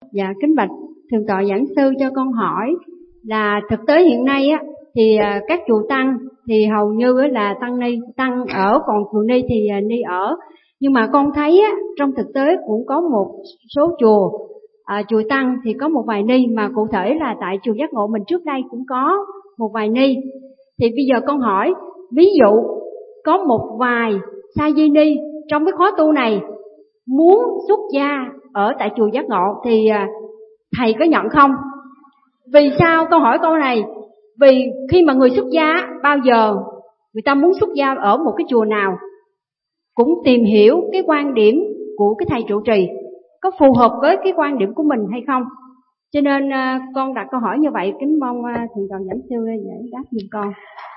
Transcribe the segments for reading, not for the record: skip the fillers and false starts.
Dạ, kính bạch thượng tọa giảng sư, cho con hỏi là thực tế hiện nay á thì các chùa tăng thì hầu như là tăng ở, còn chùa ni thì ni ở. Nhưng mà con thấy á, trong thực tế cũng có một số chùa chùa tăng thì có một vài ni, mà cụ thể là tại chùa Giác Ngộ mình trước đây cũng có một vài ni. Thì bây giờ con hỏi, ví dụ có một vài sa di ni trong cái khóa tu này muốn xuất gia ở tại chùa Giác Ngộ thì thầy có nhận không? Vì sao con hỏi câu này? Vì khi mà người xuất gia, bao giờ người ta muốn xuất gia ở một cái chùa nào cũng tìm hiểu cái quan điểm của cái thầy trụ trì có phù hợp với cái quan điểm của mình hay không. Cho nên con đặt câu hỏi như vậy, kính mong thượng tọa giảng sư giải đáp giùm con.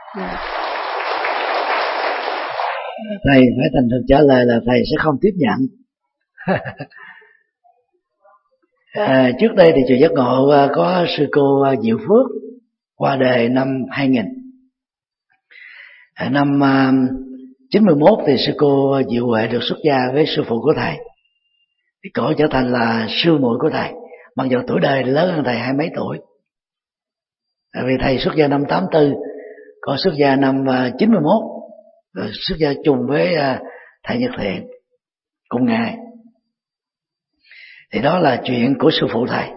Thầy phải thành thực trả lời là thầy sẽ không tiếp nhận. Trước đây thì chùa Giác Ngộ có sư cô Diệu Phước qua đời năm 2000. Năm 91 thì sư cô Diệu Huệ được xuất gia với sư phụ của thầy, thì cổ trở thành là sư muội của thầy, mặc dù tuổi đời lớn hơn thầy 20 mấy tuổi. Vì thầy xuất gia năm 84, còn xuất gia năm 91, rồi xuất gia chung với thầy Nhật Thiện cùng ngày. Thì đó là chuyện của sư phụ thầy.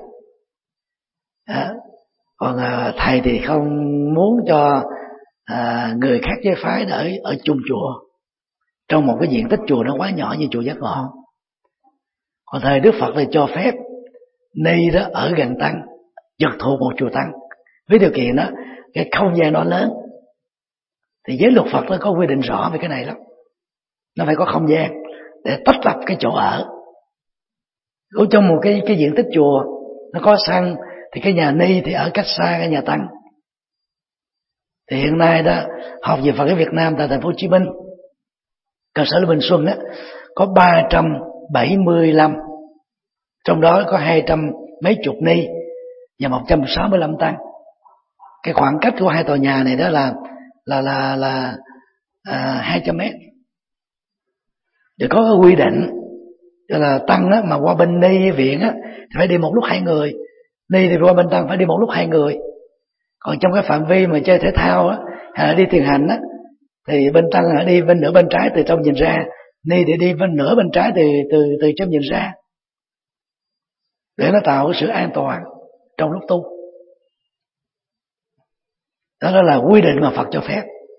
Còn thầy thì không muốn cho người khác giới phái ở chung chùa, trong một cái diện tích chùa nó quá nhỏ như chùa Giác Ngộ. Còn thời Đức Phật thì cho phép ni đó ở gần tăng, trực thuộc một chùa tăng, với điều kiện đó cái không gian nó lớn. Thì giới luật Phật nó có quy định rõ về cái này lắm, nó phải có không gian để tách lập cái chỗ ở. Ở trong một cái diện tích chùa nó có sân, thì cái nhà ni thì ở cách xa cái nhà tăng. Thì hiện nay đó, học về Phật giáo Việt Nam tại thành phố Hồ Chí Minh, cơ sở Bình Xuân á, có 375, trong đó có 200 mấy chục ni và 165 tăng. Cái khoảng cách của hai tòa nhà này đó là 200 mét. Để có cái quy định cho là tăng á, mà qua bên ni viện á thì phải đi một lúc 2 người, ni thì qua bên tăng phải đi một lúc 2 người. Còn trong cái phạm vi mà chơi thể thao á, hay là đi thiền hành á, thì bên tăng là đi bên nửa bên trái từ trong nhìn ra, ni thì đi bên nửa bên trái từ trong nhìn ra, để nó tạo cái sự an toàn trong lúc tu. Đó là quy định mà Phật cho phép.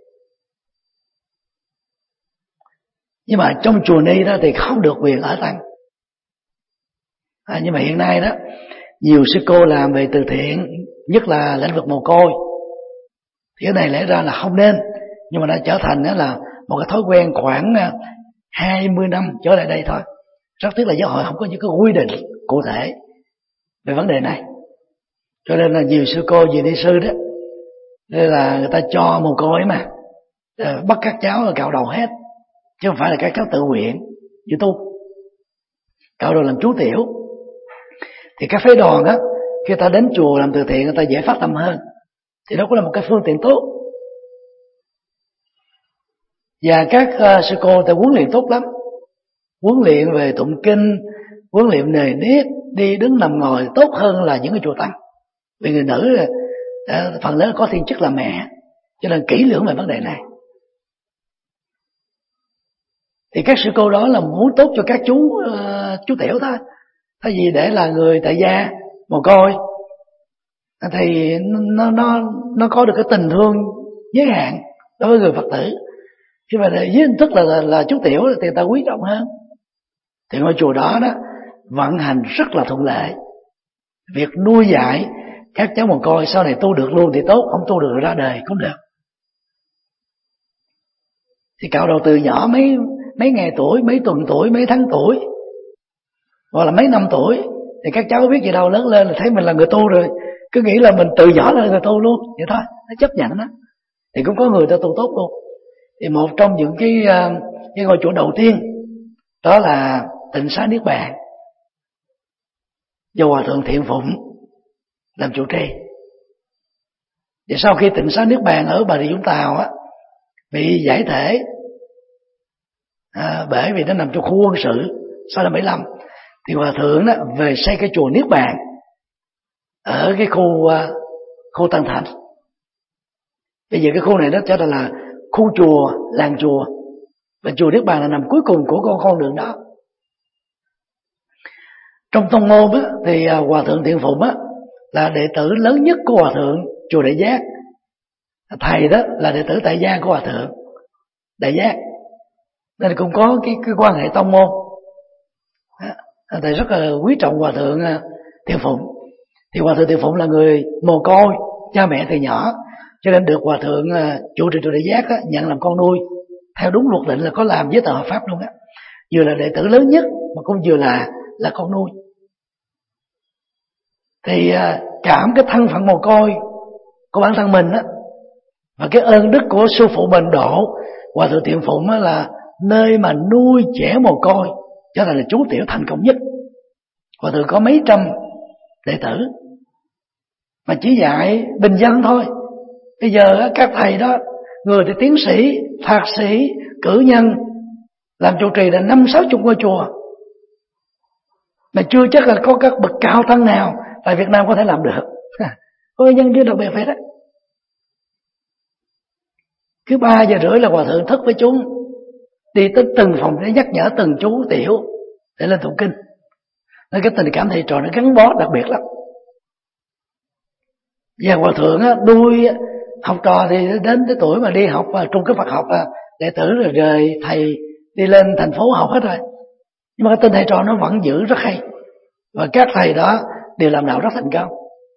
Nhưng mà trong chùa ni đó thì không được quyền ở tăng. Nhưng mà hiện nay đó, nhiều sư cô làm về từ thiện, nhất là lĩnh vực mồ côi, thì cái này lẽ ra là không nên, nhưng mà đã trở thành đó là một cái thói quen khoảng 20 năm trở lại đây thôi. Rất tiếc là giáo hội không có những cái quy định cụ thể về vấn đề này, cho nên là nhiều sư cô, nhiều ni sư đó, nên là người ta cho mồ côi mà bắt các cháu là cạo đầu hết, chứ không phải là các cháu tự nguyện như tu. Cạo đầu làm chú tiểu, thì các phái đoàn á, khi ta đến chùa làm từ thiện, người ta dễ phát tâm hơn, thì đó cũng là một cái phương tiện tốt. Và các sư cô ta huấn luyện tốt lắm, huấn luyện về tụng kinh, huấn luyện nề nếp, đi đứng nằm ngồi tốt hơn là những cái chùa tăng. Vì người nữ phần lớn có thiên chức là mẹ, cho nên kỹ lưỡng về vấn đề này. Thì các sư cô đó là muốn tốt cho các chú tiểu thôi, thay vì để là người tại gia mồ côi, thì nó có được cái tình thương giới hạn đối với người Phật tử. Khi mà với hình thức là chú tiểu thì người ta quý trọng hơn. Thì ngôi chùa đó vận hành rất là thuận lợi. Việc nuôi dạy các cháu mồ côi sau này tu được luôn thì tốt, không tu được ra đời cũng được. Thì cạo đầu từ nhỏ mấy ngày tuổi, mấy tuần tuổi, mấy tháng tuổi, hoặc là mấy năm tuổi, thì các cháu biết gì đâu, lớn lên là thấy mình là người tu rồi, cứ nghĩ là mình từ nhỏ là người tu luôn, vậy thôi, nó chấp nhận đó. Thì cũng có người ta tu tốt luôn. Thì một trong những cái ngôi chùa đầu tiên đó là Tịnh Xá Niết Bàn, do Hòa Thượng Thiện Phụng làm chủ trì. Và sau khi Tịnh Xá Niết Bàn ở Bà Rịa Vũng Tàu á, bị giải thể bởi vì nó nằm trong khu quân sự sau năm 75, thì hòa thượng đó về xây cái chùa Niết Bàn ở cái khu Tân Thành. Bây giờ cái khu này đó cho là khu chùa, làng chùa, và chùa Niết Bàn là nằm cuối cùng của con đường đó. Trong tông môn á, thì hòa thượng Thiện Phụng á là đệ tử lớn nhất của hòa thượng chùa Đại Giác. Thầy đó là đệ tử tại gia của hòa thượng Đại Giác, nên cũng có cái quan hệ tông môn. Thầy rất là quý trọng hòa thượng Thiện Phụng. Thì hòa thượng Thiện Phụng là người mồ côi cha mẹ từ nhỏ, cho nên được hòa thượng chủ trì chùa Đại Giác á, nhận làm con nuôi theo đúng luật định, là có làm giấy tờ hợp pháp luôn á, vừa là đệ tử lớn nhất mà cũng vừa là con nuôi. Thì cảm cái thân phận mồ côi của bản thân mình á, và cái ơn đức của sư phụ mình độ hòa thượng Thiện Phụng á, là nơi mà nuôi trẻ mồ côi trở thành là chú tiểu thành công nhất. Hòa thượng có mấy trăm đệ tử mà chỉ dạy bình dân thôi. Bây giờ các thầy đó, người thì tiến sĩ, thạc sĩ, cử nhân, làm trụ trì là 50-60 ngôi chùa, mà chưa chắc là có các bậc cao tăng nào tại Việt Nam có thể làm được. Có nhân duyên đặc biệt vậy đó. Cứ 3 giờ rưỡi là hòa thượng thức với chúng, đi tới từng phòng để nhắc nhở từng chú tiểu để lên tụng kinh. Nên cái tình cảm thầy trò nó gắn bó đặc biệt lắm. Và hòa thượng nuôi học trò thì đến cái tuổi mà đi học trung cấp Phật học, đệ tử rồi rời thầy đi lên thành phố học hết rồi, nhưng mà cái tên thầy trò nó vẫn giữ rất hay, và các thầy đó đều làm đạo rất thành công.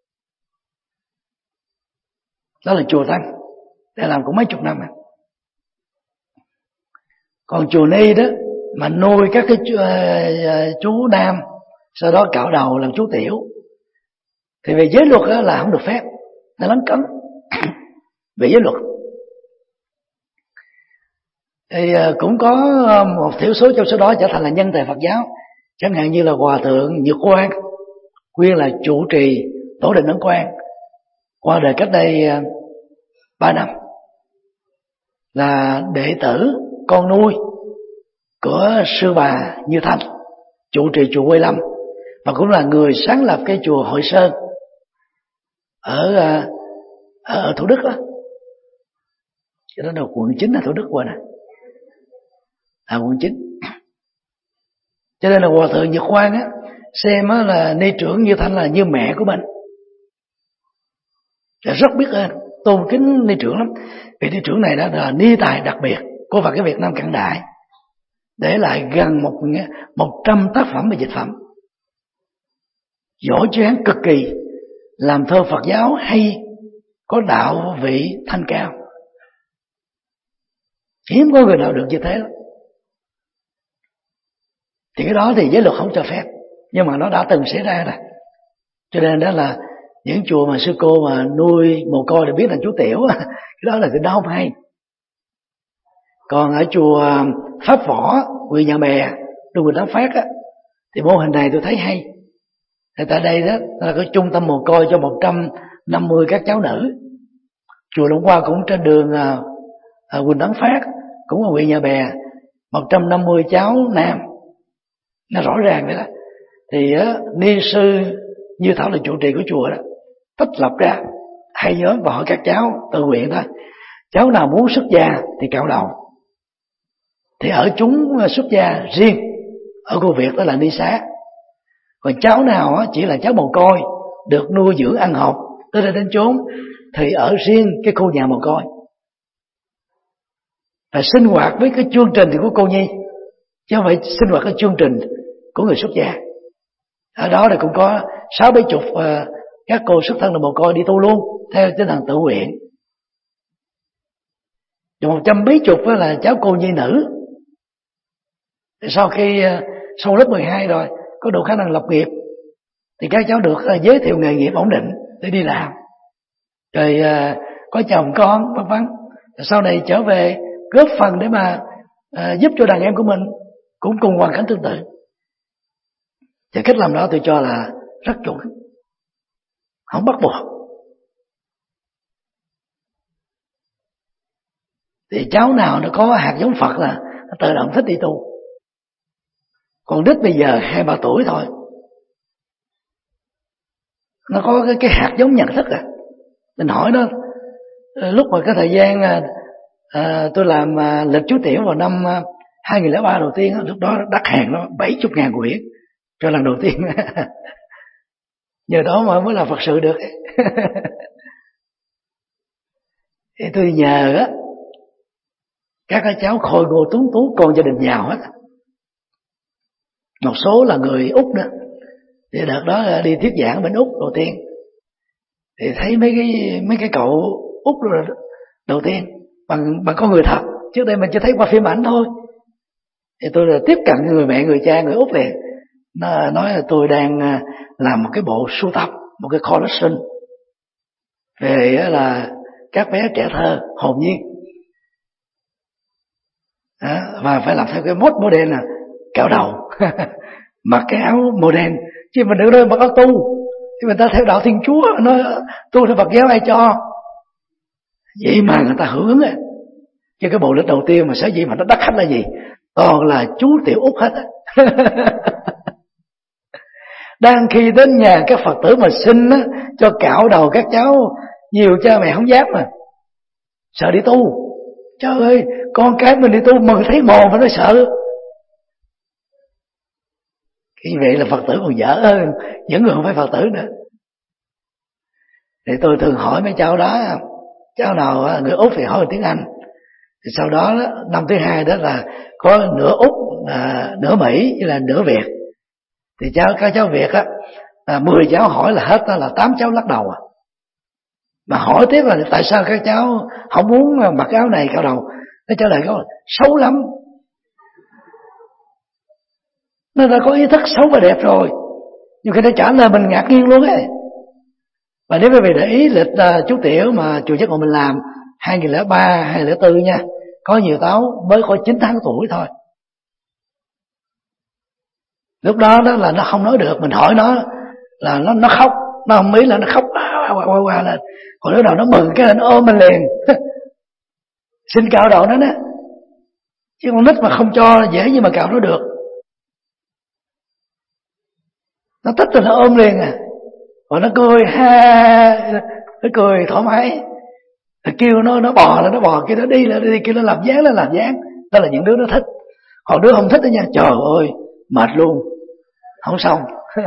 Đó là chùa Tăng, để làm cũng mấy chục năm rồi. Còn chùa Ni đó mà nuôi các cái chú nam, sau đó cạo đầu làm chú tiểu, thì về giới luật đó là không được phép, nó lấn cấn về giới luật. Thì cũng có một thiểu số trong số đó trở thành là nhân tài Phật giáo, chẳng hạn như là hòa thượng Nhược Quang, nguyên là chủ trì Tổ Đình Ấn Quang, qua đời cách đây 3 năm, là đệ tử con nuôi của sư bà Như Thanh, chủ trì chùa Quê Lâm, và cũng là người sáng lập cái chùa Hội Sơn ở Thủ Đức đó. Cái đó là quận 9 là Thủ Đức rồi nè, quận 9. Cho nên là hòa thượng Nhật Quang á, xem á là ni trưởng Như Thanh là như mẹ của mình, rất biết ơn, tôn kính ni trưởng lắm. Vì ni trưởng này đã là ni tài đặc biệt của Phật giáo Việt Nam cận đại, để lại gần 100 tác phẩm về dịch phẩm, giỏi chán cực kỳ, làm thơ Phật giáo hay, có đạo vị thanh cao, hiếm có người nào được như thế lắm. Thì cái đó thì giới luật không cho phép, nhưng mà nó đã từng xảy ra rồi. Cho nên đó là những chùa mà sư cô mà nuôi mồ côi để biết là chú tiểu, cái đó là cái đó không hay. Còn ở chùa Pháp Võ, huyện Nhà Bè, Đô Quỳnh Đám Phát á, thì mô hình này tôi thấy hay. Thì tại đây đó là cái trung tâm mồ côi cho 150 các cháu nữ. Chùa Long Hoa cũng trên đường Quỳnh Đám Phát, cũng ở huyện Nhà Bè, 150 cháu nam. Nó rõ ràng vậy đó. Thì ni sư Như Thảo là chủ trì của chùa đó, tách lập ra hai nhóm và hỏi các cháu tự nguyện thôi. Cháu nào muốn xuất gia thì cạo đầu, thì ở chúng xuất gia riêng ở cô Việt đó là ni xá. Còn cháu nào chỉ là cháu mồ côi được nuôi dưỡng ăn học tới đây đến chốn thì ở riêng cái khu nhà mồ côi, và sinh hoạt với cái chương trình thì của cô nhi, chứ không phải sinh hoạt cái chương trình của người xuất gia. Ở đó thì cũng có 60-70 các cô xuất thân là mồ côi đi tu luôn theo tinh thần tự nguyện. Và 170 là cháu cô nhi nữ. Sau khi sau lớp 12 rồi có đủ khả năng lập nghiệp thì các cháu được giới thiệu nghề nghiệp ổn định để đi làm, rồi có chồng con vân vân, sau này trở về góp phần để mà giúp cho đàn em của mình cũng cùng hoàn cảnh tương tự. Thì cách làm đó tôi cho là rất chuẩn, không bắt buộc. Thì cháu nào nó có hạt giống Phật là nó tự động thích đi tu. Còn đít bây giờ 2-3 tuổi thôi, nó có cái hạt giống nhận thức à. Mình hỏi nó, lúc mà cái thời gian tôi làm lịch chú tiểu vào năm 2003 đầu tiên, lúc đó đắt hàng nó 70.000 quyển cho lần đầu tiên. Nhờ đó mà mới làm Phật sự được. Thì tôi nhờ á các cháu khôi ngô tuấn tú, con gia đình giàu hết, một số là người Úc nữa. Thì đợt đó đi thuyết giảng bên Úc đầu tiên, thì thấy mấy cái cậu Úc đầu tiên bằng con người thật. Trước đây mình chỉ thấy qua phim ảnh thôi. Thì tôi là tiếp cận người mẹ người cha người Úc liền. Nó nói là tôi đang làm một cái bộ sưu tập, một cái collection về là các bé trẻ thơ hồn nhiên, và phải làm theo cái mốt model là cạo đầu, mặc cái áo model, chứ mình đừng nói mặc áo tu. Thì người ta theo đạo Thiên Chúa, nói tu theo Phật giáo ai cho. Vậy mà người ta hưởng ứng á. Chứ cái bộ lịch đầu tiên mà sở dĩ mà nó đắt khách là gì? Toàn là chú tiểu Úc hết á. Đang khi đến nhà các Phật tử mà xin á, cho cạo đầu các cháu, nhiều cha mẹ không dám mà, sợ đi tu. Trời ơi, con cái mình đi tu mừng thấy mồ mà nó sợ. Cái vậy là Phật tử còn dở hơn những người không phải Phật tử nữa. Thì tôi thường hỏi mấy cháu đó, cháu nào người Úc thì hỏi tiếng Anh. Thì sau đó năm thứ hai đó là có nửa Úc, nửa Mỹ với là nửa Việt. Thì các cháu Việt á, 10 cháu hỏi là hết đó là 8 cháu lắc đầu à. Mà hỏi tiếp là tại sao các cháu không muốn mặc áo này cạo đầu, nó trả lời có xấu lắm. Nó đã có ý thức xấu và đẹp rồi, nhưng khi nó trả lời mình ngạc nhiên luôn ấy. Và nếu quý vị để ý lịch chú tiểu mà chùa Giác Ngộ mình làm 2003, 2004 nha, có nhiều cháu mới có 9 tháng tuổi thôi. Lúc đó là nó không nói được, mình hỏi nó là nó khóc, nó không ý là nó khóc qua lên. Còn lúc nào nó mừng cái là nó ôm mình liền. Xin cạo đầu nó đó. Chứ con nít mà không cho dễ như mà cạo nó được. Nó thích thì nó ôm liền à. Rồi nó cười ha, nó cười thoải mái. Rồi kêu nó bò là nó bò, kêu nó đi là đi, kêu nó làm dáng là làm dáng. Đó là những đứa nó thích. Còn đứa không thích đó nha, trời ơi mệt luôn, không xong.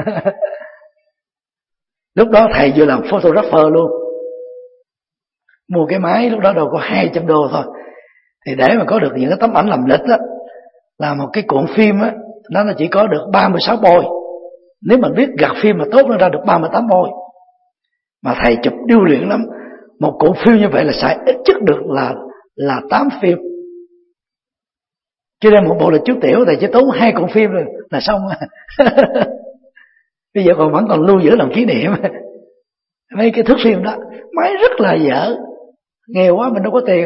Lúc đó thầy vừa làm photographer luôn, mua cái máy lúc đó đâu có $200 thôi. Thì để mà có được những cái tấm ảnh làm lịch đó, là một cái cuộn phim á, nó chỉ có được 36 bôi. Nếu mà biết gặt phim mà tốt nó ra được 38 bôi. Mà thầy chụp điêu luyện lắm. Một cuộn phim như vậy là xài ít nhất được là 8 phim. Cho nên một bộ lịch chú tiểu thầy chỉ tốn 2 cuộn phim rồi là xong. Bây giờ vẫn còn lưu giữ làm kỷ niệm. Mấy cái thước phim đó, máy rất là dở, nghèo quá mình đâu có tiền.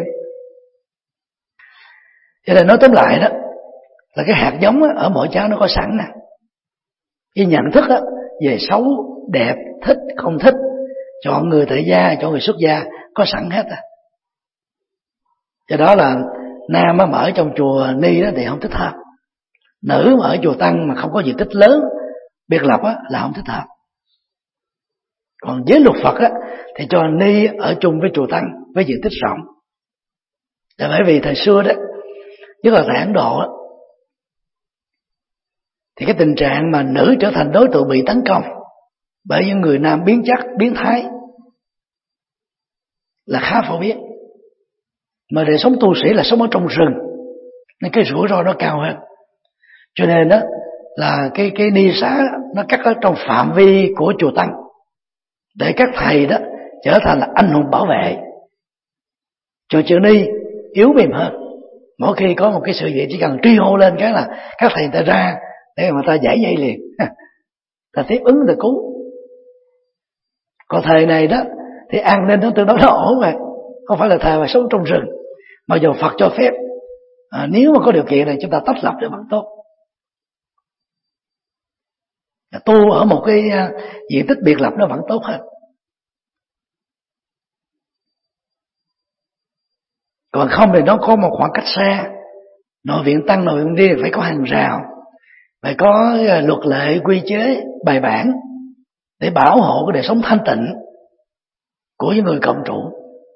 Cho nên nói tóm lại đó, là cái hạt giống đó, ở mỗi cháu nó có sẵn nè. Cái nhận thức đó, về xấu, đẹp, thích, không thích, chọn người tại gia, chọn người xuất gia, có sẵn hết à. Do đó là nam mà ở trong chùa Ni đó thì không thích hợp. Nữ mà ở chùa Tăng mà không có diện tích lớn, biệt lập á, là không thích hợp. Còn với luật Phật á, thì cho Ni ở chung với chùa Tăng với diện tích rộng. Là bởi vì thời xưa đó, nhất là tại Ấn Độ đó, thì cái tình trạng mà nữ trở thành đối tượng bị tấn công bởi những người nam biến chất, biến thái là khá phổ biến. Mà để sống tu sĩ là sống ở trong rừng, nên cái rủi ro nó cao hơn. Cho nên đó là cái ni xá nó cắt ở trong phạm vi của chùa Tăng, để các thầy đó trở thành là anh hùng bảo vệ cho chữ ni yếu mềm hơn. Mỗi khi có một cái sự việc chỉ cần truy hô lên cái là các thầy ta ra để mà ta giải dây liền, ta tiếp ứng ta cứu. Còn thời này đó thì an ninh nó tương đối nó ổn mà, không phải là thời mà sống trong rừng. Mặc dù Phật cho phép, nếu mà có điều kiện này chúng ta tách lập được vẫn tốt. Tu ở một cái diện tích biệt lập nó vẫn tốt hơn. Còn không thì nó có một khoảng cách xa. Nội viện Tăng, nội viện Đi phải có hàng rào. phải có luật lệ, quy chế, bài bản để bảo hộ cái đời sống thanh tịnh của những người cộng trụ.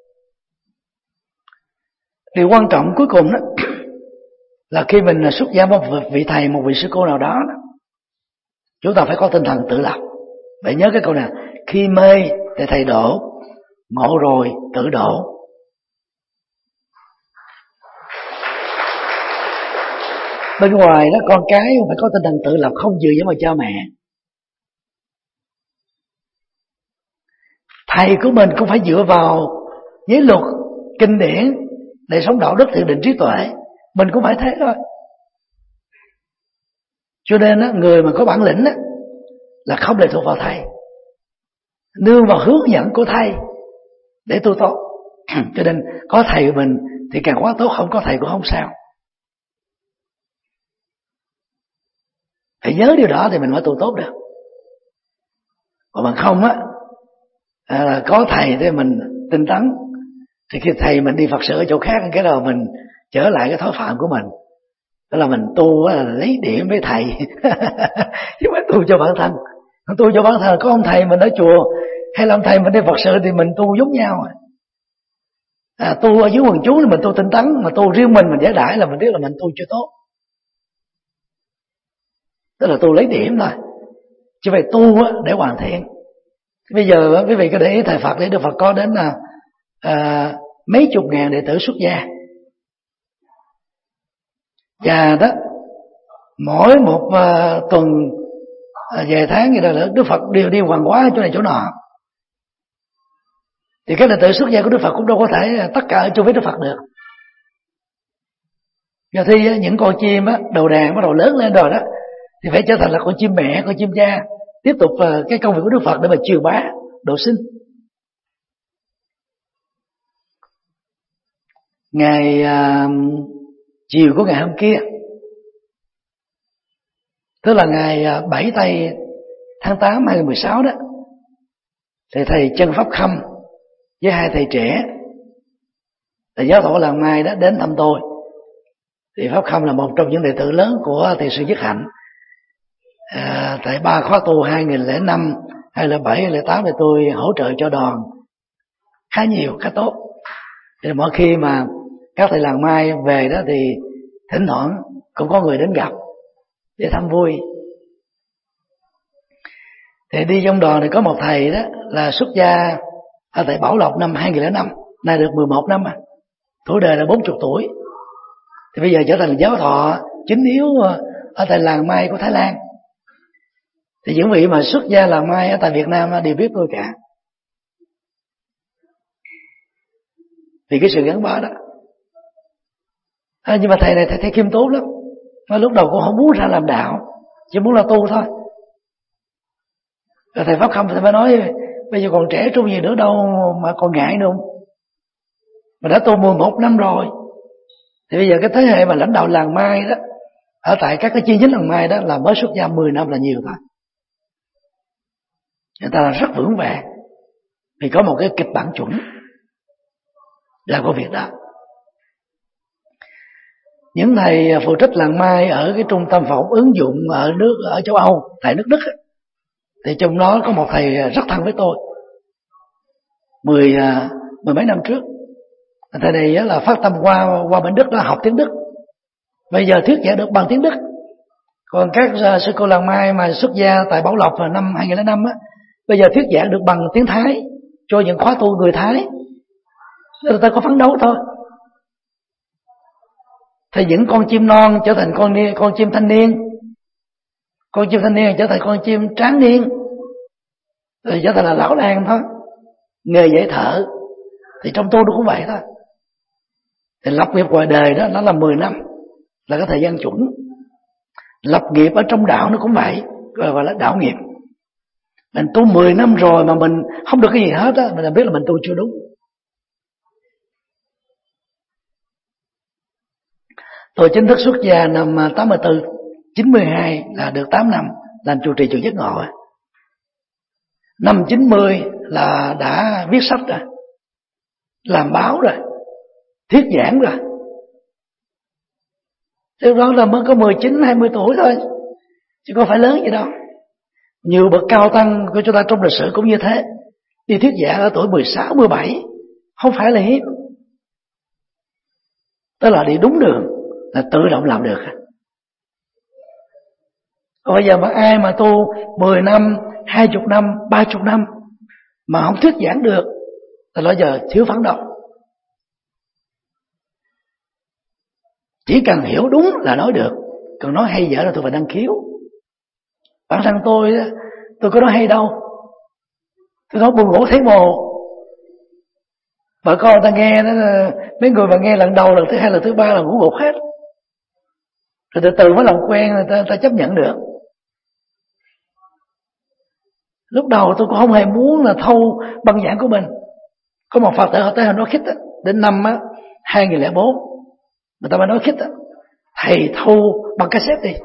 Điều quan trọng cuối cùng đó là khi mình xuất gia một vị thầy, một vị sư cô nào đó, chúng ta phải có tinh thần tự lập. Phải nhớ cái câu này: khi mê thì thầy độ, ngộ rồi tự độ. Bên ngoài đó con cái phải có tinh thần tự lập, không dựa vào cha mẹ. Thầy của mình cũng phải dựa vào giới luật, kinh điển để sống đạo đức, thiện định, trí tuệ. Mình cũng phải thế thôi. Cho nên á, người mà có bản lĩnh á, là không lệ thuộc vào thầy, nương vào hướng dẫn của thầy để tu tốt. Cho nên có thầy của mình thì càng quá tốt, không có thầy cũng không sao. Phải nhớ điều đó thì mình mới tu tốt được. Còn bằng không á, có thầy thì mình tinh tấn, thì khi thầy mình đi Phật sự ở chỗ khác, cái đầu mình trở lại cái thói phạm của mình, đó là mình tu là lấy điểm với thầy chứ không phải tu cho bản thân. Tu cho bản thân, có ông thầy mình ở chùa hay là ông thầy mình đi Phật sự thì mình tu giống nhau. Tu ở dưới quần chúng thì mình tu tinh tấn, mà tu riêng mình giải đãi là mình biết là mình tu chưa tốt. Tức là tu lấy điểm thôi, chứ phải tu để hoàn thiện. Bây giờ quý vị có để ý thầy Phật, để Đức Phật có đến mấy chục ngàn đệ tử xuất gia. Và đó, mỗi một tuần vài tháng gì đó nữa, Đức Phật đều đi hoàng hóa chỗ này chỗ nọ. Thì các đệ tử xuất gia của Đức Phật cũng đâu có thể tất cả ở chung với Đức Phật được. Giờ thì những con chim đầu đàn bắt đầu lớn lên rồi đó, thì phải trở thành là con chim mẹ, con chim cha, tiếp tục cái công việc của Đức Phật để mà truyền bá độ sinh. Ngày chiều của ngày hôm kia, tức là ngày 7 tây tháng 8 2016 đó, thì thầy Chân Pháp Khâm với hai thầy trẻ là giáo tổ làng Mai đó đến thăm tôi. Thì Pháp Khâm là một trong những đệ tử lớn của thầy Sư Nhất Hạnh. Tại 3 khóa tu 2005, 2007, 2008 thì tôi hỗ trợ cho đoàn khá nhiều, khá tốt. Thì mỗi khi mà các thầy làng Mai về đó thì thỉnh thoảng cũng có người đến gặp để thăm vui. Thì đi trong đoàn thì có một thầy đó là xuất gia ở tại Bảo Lộc năm 2005, nay được 11 năm mà, tuổi đời là 40 tuổi. Thì bây giờ trở thành giáo thọ chính yếu ở tại làng Mai của Thái Lan. Thì những vị mà xuất gia làng Mai ở tại Việt Nam đều biết tôi cả, vì cái sự gắn bó đó. Nhưng mà thầy này thầy khiêm tốn lắm. Lúc đầu cũng không muốn ra làm đạo, chỉ muốn là tu thôi. Rồi thầy Pháp Khâm thì mới nói: bây giờ còn trẻ trung gì nữa đâu mà còn ngại nữa không? Mà đã tu 11 năm rồi. Thì bây giờ cái thế hệ mà lãnh đạo làng Mai đó, ở tại các cái chi nhánh làng Mai đó, là mới xuất gia 10 năm là nhiều thôi. Người ta là rất vững vàng, vì có một cái kịch bản chuẩn làm công việc đó. Những thầy phụ trách làng Mai ở cái trung tâm phỏng ứng dụng ở châu Âu, tại nước Đức, thì trong đó có một thầy rất thân với tôi, mười mấy năm trước. Thầy này là phát tâm qua bên Đức đó, học tiếng Đức, bây giờ thuyết giảng được bằng tiếng Đức. Còn các sư cô làng Mai mà xuất gia tại Bảo Lộc vào năm 2005 bây giờ thuyết giảng được bằng tiếng Thái cho những khóa tu người Thái. Người ta có phấn đấu thôi. Thì những con chim non trở thành con chim thanh niên, con chim thanh niên trở thành con chim tráng niên, rồi trở thành là lão đàn thôi. Nghề dạy thợ thì trong tu nó cũng vậy thôi. Thì lập nghiệp ngoài đời đó nó là 10 năm, là cái thời gian chuẩn. Lập nghiệp ở trong đạo nó cũng vậy, gọi là đạo nghiệp. Mình tu 10 năm rồi mà mình không được cái gì hết á, mình biết là mình tu chưa đúng. Tôi chính thức xuất gia năm 84, 92 là được 8 năm làm trụ trì chùa Giác Ngộ. Năm 90 là đã viết sách rồi, làm báo rồi, thuyết giảng rồi. Lúc đó là mới có 19, 20 tuổi thôi. chứ có phải lớn gì đâu. Nhiều bậc cao tăng của chúng ta trong lịch sử cũng như thế, đi thuyết giảng ở tuổi 16, 17, không phải là hiếm. Tức là đi đúng đường, là tự động làm được. Còn bây giờ mà ai mà tu 10 năm, 20 năm, 30 năm mà không thuyết giảng được là bây giờ thiếu phấn đấu. Chỉ cần hiểu đúng là nói được, còn nói hay dở là tôi phải đăng khiếu. Bản thân tôi có nói hay đâu, tôi nói buồn ngủ thấy mồ. Bà con ta nghe đó, mấy người mà nghe lần đầu, lần thứ hai, lần thứ ba là ngủ gục hết, rồi từ từ mới làm quen, ta chấp nhận được. Lúc đầu tôi cũng không hề muốn là thâu băng giảng của mình. Có một Phật tử họ tới họ nói khích đó, đến năm 2004 người ta mới nói khích đó, thầy thâu băng cassette đi.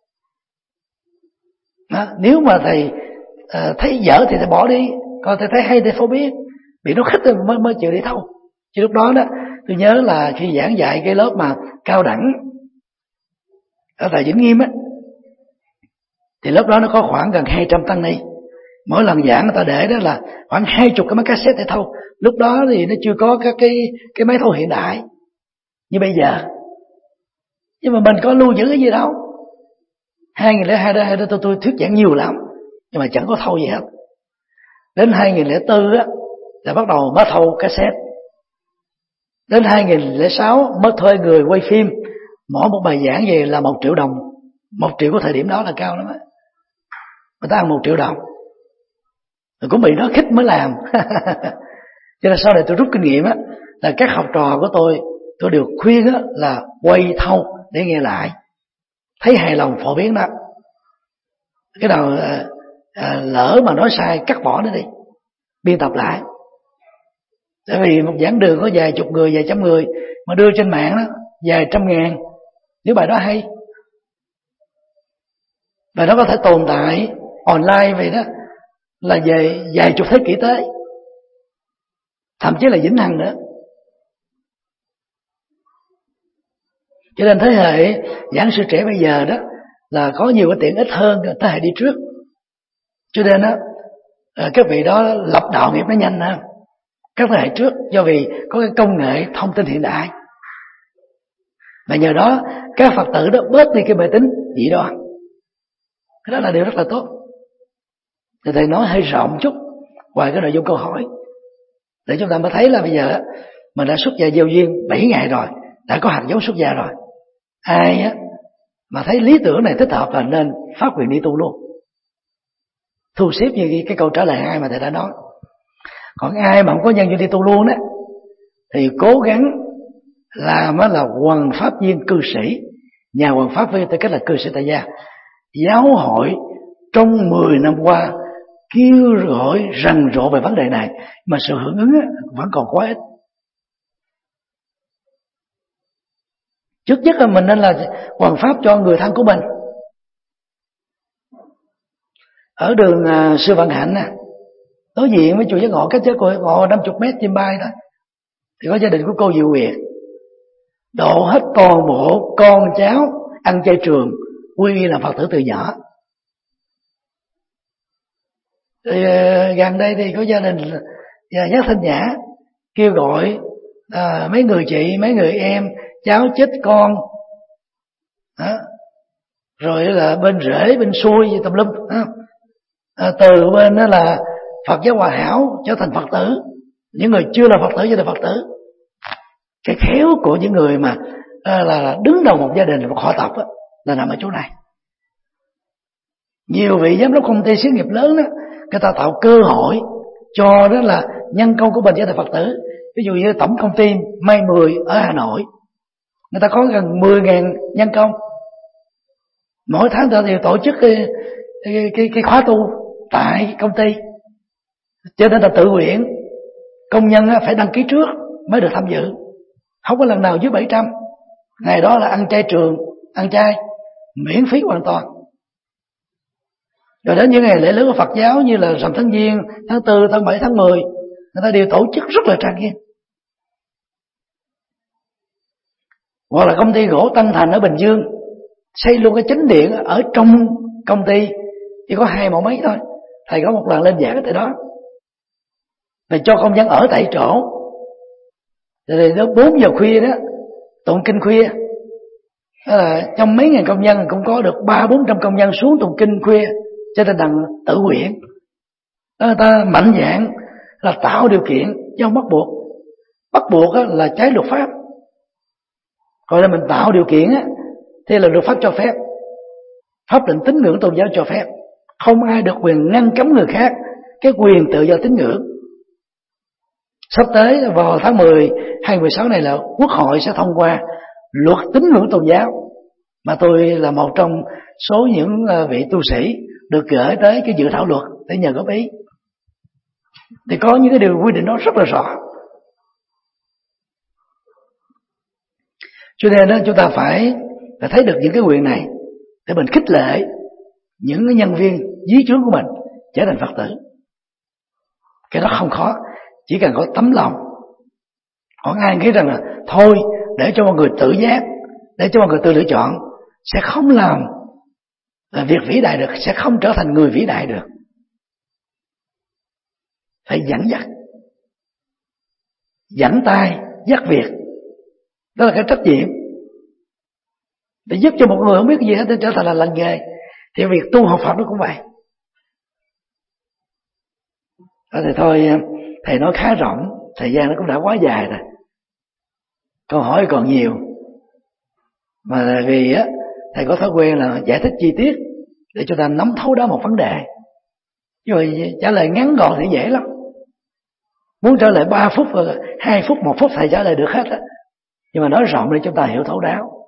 Đó, nếu mà thầy thấy dở thì thầy bỏ đi, còn thầy thấy hay thì phổ biến. Bị nó khích mới chịu đi thâu. Chứ lúc đó tôi nhớ là khi giảng dạy cái lớp mà cao đẳng ở tại Vĩnh Nghiêm á, thì lớp đó nó có khoảng gần 200 tăng ni. Mỗi lần giảng người ta để đó là khoảng 20 cái máy cassette để thâu. Lúc đó thì nó chưa có các cái máy thâu hiện đại như bây giờ. Nhưng mà mình có lưu giữ cái gì đâu. 2002 đó tôi thuyết giảng nhiều lắm, nhưng mà chẳng có thâu gì hết. Đến 2004 á là bắt đầu mới thâu cassette. Đến 2006 mới thuê người quay phim. Mỗi một bài giảng về là 1 triệu đồng. 1 triệu của thời điểm đó là cao lắm á. Người ta ăn 1 triệu đồng. Rồi cũng bị nó khích mới làm. Cho nên sau này tôi rút kinh nghiệm á, là các học trò của tôi đều khuyên á là quay thâu để nghe lại. Thấy hài lòng phổ biến đó. Cái nào lỡ mà nói sai cắt bỏ nó đi, biên tập lại. Tại vì một giảng đường có vài chục người, vài trăm người, mà đưa trên mạng đó vài trăm ngàn, nếu bài đó hay, và nó có thể tồn tại online vậy đó là về vài chục thế kỷ tới, thậm chí là vĩnh hằng nữa. Cho nên thế hệ giảng sư trẻ bây giờ đó là có nhiều cái tiện ích hơn thế hệ đi trước. Cho nên đó các vị đó lập đạo nghiệp nó nhanh hơn các thế hệ trước, do vì có cái công nghệ thông tin hiện đại. Và nhờ đó các Phật tử đó bớt đi cái mê tín dị đoan. Cái đó là điều rất là tốt. Thì thầy nói hơi rộng chút ngoài cái nội dung câu hỏi, để chúng ta mới thấy là bây giờ mình đã xuất gia gieo duyên 7 ngày rồi, đã có hạt giống xuất gia rồi. Ai á mà thấy lý tưởng này thích hợp là nên phát nguyện đi tu luôn, thu xếp như cái câu trả lời 2 mà thầy đã nói. Còn ai mà không có nhân duyên đi tu luôn đó thì cố gắng làm là hoằng pháp viên cư sĩ. Nhà hoằng pháp với tư cách là cư sĩ tại gia, giáo hội trong 10 năm qua kêu gọi rầm rộ về vấn đề này, mà sự hưởng ứng vẫn còn quá ít. Trước nhất là mình nên là hoằng pháp cho người thân của mình. Ở đường Sư Vạn Hạnh nè, đối diện với chùa Giác Ngộ, cách chùa Giác Ngộ 50 mét chim bay đó, thì có gia đình của cô Diệu Nguyệt độ hết toàn bộ con cháu ăn chay trường, quy y làm Phật tử từ nhỏ. Thì gần đây thì có gia đình Giác Thanh Nhã kêu gọi mấy người chị, mấy người em, cháu chết con đó. Rồi là bên rễ, bên xuôi tùm lum đó. Từ bên đó là Phật giáo Hòa Hảo trở thành Phật tử, những người chưa là Phật tử trở thành Phật tử. Cái khéo của những người mà là đứng đầu một gia đình, một họ tộc là nằm ở chỗ này. Nhiều vị giám đốc công ty xí nghiệp lớn đó, người ta tạo cơ hội cho đó là nhân công của mình trở thành Phật tử. Ví dụ như tổng công ty May 10 ở Hà Nội, người ta có gần 10.000 nhân công, mỗi tháng ta đều tổ chức cái khóa tu tại công ty. Cho nên là tự nguyện, công nhân phải đăng ký trước mới được tham dự, không có lần nào dưới 700. Ngày đó là ăn chay trường, ăn chay miễn phí hoàn toàn. Rồi đến những ngày lễ lớn của Phật giáo như là rằm tháng Giêng, tháng 4, tháng 7, tháng 10, người ta đều tổ chức rất là trang nghiêm. Hoặc là công ty gỗ Tân Thành ở Bình Dương xây luôn cái chính điện ở trong công ty chỉ có 2 mẫu mấy thôi. Thầy có một lần lên giảng ở tại đó, và cho công nhân ở tại chỗ. Rồi nó 4 giờ khuya đó, tụng kinh khuya. Trong mấy ngàn công nhân cũng có được 300-400 công nhân xuống tụng kinh khuya cho tinh thần tự nguyện. Người ta mạnh dạn là tạo điều kiện chứ không bắt buộc. Bắt buộc là trái luật pháp. Còn là mình tạo điều kiện thì là luật pháp cho phép. Pháp lệnh tín ngưỡng tôn giáo cho phép. Không ai được quyền ngăn cấm người khác cái quyền tự do tín ngưỡng. Sắp tới vào tháng 10 2016 này là Quốc hội sẽ thông qua luật tín ngưỡng tôn giáo, mà tôi là một trong số những vị tu sĩ được gửi tới cái dự thảo luật để nhờ góp ý. Thì có những cái điều quy định đó rất là rõ. Cho nên đó, chúng ta phải thấy được những cái quyền này để mình khích lệ những nhân viên dưới trướng của mình trở thành Phật tử. Cái đó không khó, chỉ cần có tấm lòng. Còn ai nghĩ rằng là thôi để cho mọi người tự giác, để cho mọi người tự lựa chọn, sẽ không làm việc vĩ đại được, sẽ không trở thành người vĩ đại được. Phải dẫn dắt, dẫn tay, dắt việc. Đó là cái trách nhiệm để giúp cho một người không biết cái gì hết trở thành là lành nghề. Thì việc tu học Phật nó cũng vậy. Đó thì thôi, thầy nói khá rộng, thời gian nó cũng đã quá dài rồi, câu hỏi còn nhiều, mà vì thầy có thói quen là giải thích chi tiết để cho ta nắm thấu đáo một vấn đề. Nhưng mà trả lời ngắn gọn thì dễ lắm. Muốn trả lời 3 phút, 2 phút, 1 phút thầy trả lời được hết á. Nhưng mà nói rộng để chúng ta hiểu thấu đáo.